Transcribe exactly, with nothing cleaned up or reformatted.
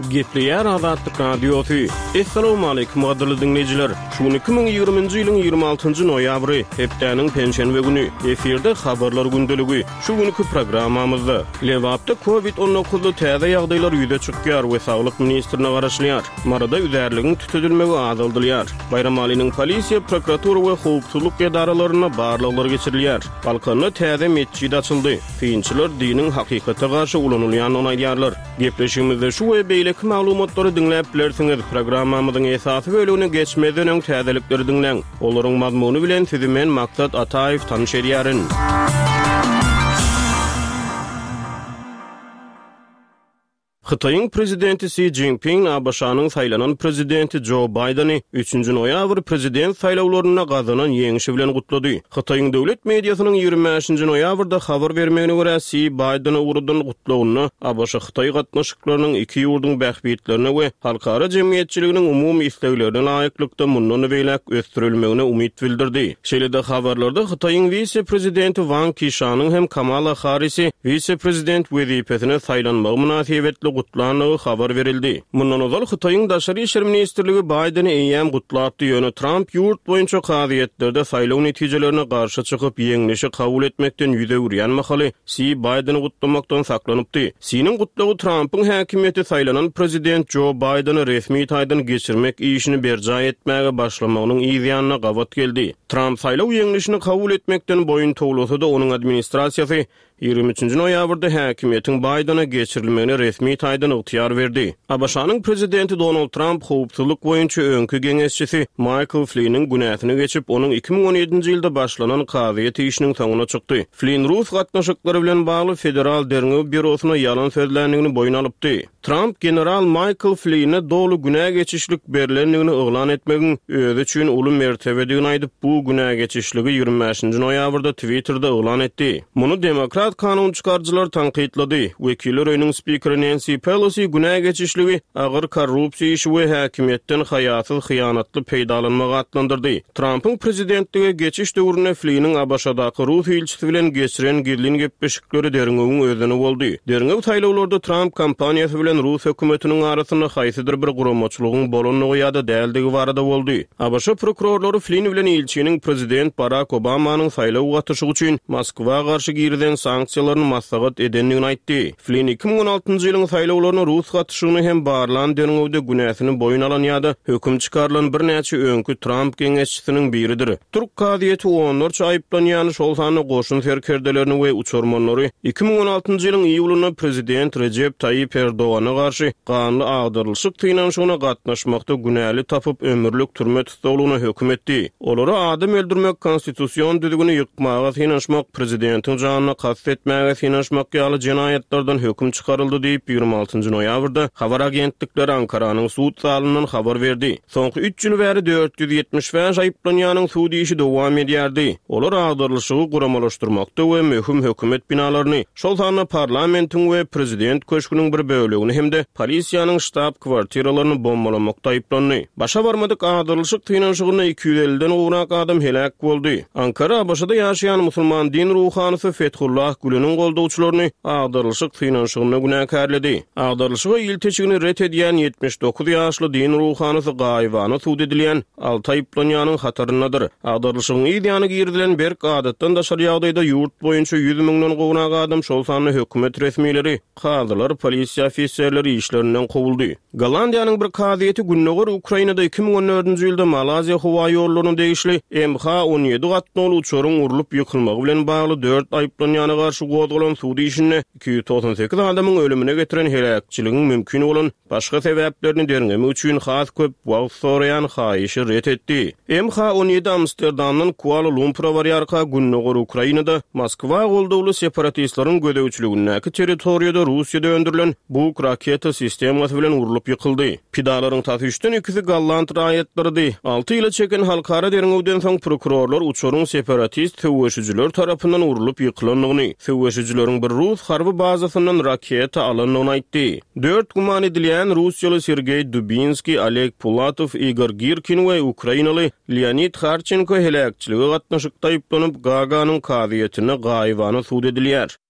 Gepleyer Azatlyk Radiosu. Assalamu alaykum gaderly dinleyijiler. Şu iki bin ýygrymynjy ýylyň ýygrimi altynjy noýabry, hepdeniň penşenbe güni eferde habarlar gündeligi. Şu günkü programmamyzda Lewapda covid on dokuz täze ýagdaýlar ýüze çykýar we Saglyk ministrine garaşlýar. Marada üzerligiň tütedilmegi azaldylýar. Bayram alynyň polisiýa, prokuratura we howpsuzlyk edaralaryna barlyklar geçirilýär. Balkanda täze mesjid açyldy. Fiýinçiler diniň hakykata garşy ulanylýanyny aýdýarlar. Gepleşigimizde şu we beýleki maglumatlary dinläp bilersiňiz. Programmamyzyň esasy bölügine geçmeden öň täzelikleri dinleň. Olaryň mazmuny bilen sizi men Maksat Ataýew tanyş edýärin. Xitayň prezidenti Xi Jinping A B Ş'nyň saýlanan prezidenti Joe Biden'i üçünji noýabr prezident saýlawlaryna gazanan ýeňişi bilen gutlady. Xitayň döwlet mediasynyň ýygrimi beşinji noýabrda habar bermegine görä Xi Biden'i urudan gutlawyny A B Ş Xitay gatnaşyklarynyň iki ýurdun bähbitlerine we halkara jemgyýetçiliginiň umumy isleglerine laýyklykda mundan beýlek ösdürilmegine umyt bildirdi. Şeýle-de habarlarda Xitayň vice prezidenti Wang Qishan'yň hem Kamala Harris'i vice prezident wezipesine saýlanmagy münasibetli gutlanyny habar verildi. Mundan ozal Xitayň daşary işler ministrligi Biden'i eýem gutlapdy. Ýöne Trump ýurt boýunça kaziyetlerde saýlaw netijelerine garşy çykyp ýeňnişi kabul etmekden ýüze urýan mahaly Xi Biden'i gutlamakdan saklanypdy. Xi'niň gutlagy Trump'yň häkimiýeti saýlanan prezident Joe Biden'i resmi taýdan geçirmek işini berja etmäge başlamagynyň ýygyanyna gawat geldi. Trump saýlaw ýeňnişini kabul etmekden boyun toglasa da onuň administrasiýasy ýygrimi üçünji noýabrda häkimiýetiň Biden'a geçirilmegine resmi taýdan ygtyýar berdi. A B Ş'nyň prezidenti Donald Trump howpsuzlyk boýunça öňkü geňeşçisi Michael Flynn'in günäsini geçip onuň iki bin on ýedinji ýylda başlanan kaziýet işiniň soňuna çykdy. Flynn Rus gatnaşyklary bilen bagly federal derňew bürosyna ýalan sözländigini boyun alypdy. Trump general Michael Flynn'e dolu günä geçişlik berilendigini oglan etmegiň özü üçin uly mertebedigini aýdyp bu günä geçişligi ýygrimi beşinji noýabrda Twitter'da oglan etdi. Muny demokrat kanun çykarjylar tanqidlady. Wekiller öýüniň spikeri Nancy Pelosi günä geçişligi agyr korrupsiýa işi we häkimiýetden haýatsy hyýanatly peýdalanmagy atlandyrdy. Trump'yň prezidentligi geçiş döwrüne Flynn'in A B Ş'daky Rus ilçisi bilen geçiren girlin gepleşikleri derňewiň özüne boldy. Derňew saýlawlarda Trump kampaniýasy bilen Rus hökümetiniň arasynda haýsydyr bir guramaçylygyň bolanyny ýa-da däldigi barada boldy. A B Ş prokurorlary Flynn bilen ilçiniň prezident Barack Obamanyň saýlaw gatnaşygy üçin Moskwa garşy girden sanksiýalaryny maslahat edenligini aýtdy. Flynn iki bin on altynjy ýylyň saýlawlaryna Rus gatnaşygyny hem barlan derňewde günäsini boyun alan ýa-da höküm çykarylan bir näçe öňkü Trump geňeşçisiniň biridir. Türk kadiýeti onlarça aýplanýany şol sany goşun serkerdelerini we uçurmanlary iki bin on altynjy ýylyň iýulyna prezident Recep Tayyip Erdoğan'a garşy kanly agdyrylşyk tynanşygyna gatnaşmakda günäli tapyp ömürlük türme tutulgyna höküm etdi. Olary adam öldürmek konstitusiýon düzgüni ýykmaga tynanşmak prezidentiň janyna kast etmäge tynanşmak ýaly jinayetlerden höküm çykaryldy diýip ýygrimi altynjy noýabrda habar agentlikleri Ankaranyň suud salyndan habar berdi. Soňky üç ýyl bäri dört ýüz ýetmiş beş aýplanýanyň suud işi dowam edýärdi. Olar agdyrylşygy guramalaşdyrmakda we möhüm hökümet binalaryny, şol sany parlamentiň we prezident köşküniň bir bölegini hemde polisiýanyň ştab kwartiralaryny bombalamakda aýplandy. Başa barmadyk agdyrylşyk tynanşygyna iki yüz elliden owrak adam helak boldy. Ankara A B Ş'da ýaşaýan musulman din ruhanysy Fethullah Güleniň goldugçylaryny agdyrylşyk tynanşygyna günäkärledi. Agdyrylşyga il teçigini ret edýän ýetmiş dokuz ýaşly din ruhanysy gaýwany suud edilýän alty aýplanýanyň hataryndadyr. Agdyrylşygyň ýygyny girdilen berk adatdan daşary ýagdaýda ýurt boýunça yüz miňden gowrak adam şol sany hökümet resmiýetleri, kadylar, polisiýa ofisiýerleri işlerinden kowuldy. Gollandiýanyň bir kaziýeti günneger Ukrainada iki bin on dördünji ýylda Malaziýa howa ýollarynyň degişli M H on ýedi gatnaly uçuryň urulyp ýykylmagy bilen bagly dört aýplanýany garşy gozgulan suud işini iki yüz toksan sekiz adamyň ölümine getiren helakçylygyň mümkin bolan başga sebäplerini derňemek üçin has köp wagt soraýan haýyşy ret etdi. M H on ýedi Amsterdamdan Kuala Lumpur'a barýarka günneger Ukrainada Moskwa goldugly separatistleriň gödäwçiligindäki territoriýada Russiýada öndürilen bu raketa sistemasy bilen urulyp ýykyldy. Pidalaryň taşyşdan ikisi Golland raýatlarydy. alty ýyla çeken halkara derňewden soň prokurorlar uçuryň separatist töweşijiler tarapyndan urulyp ýykylandygyny, töweşijileriň bir Rus harby bazasyndan raketa alanlygyny aýtdy. dört guman edilýän Russiýaly Sergey Dubinski, Oleg Pulatov, Igor Girkin we Ukrainaly Leonid Kharchenko helakçyligi gatnaşykda aýplanyp Gaganyň kaziýetine gaýwany suud edilýär.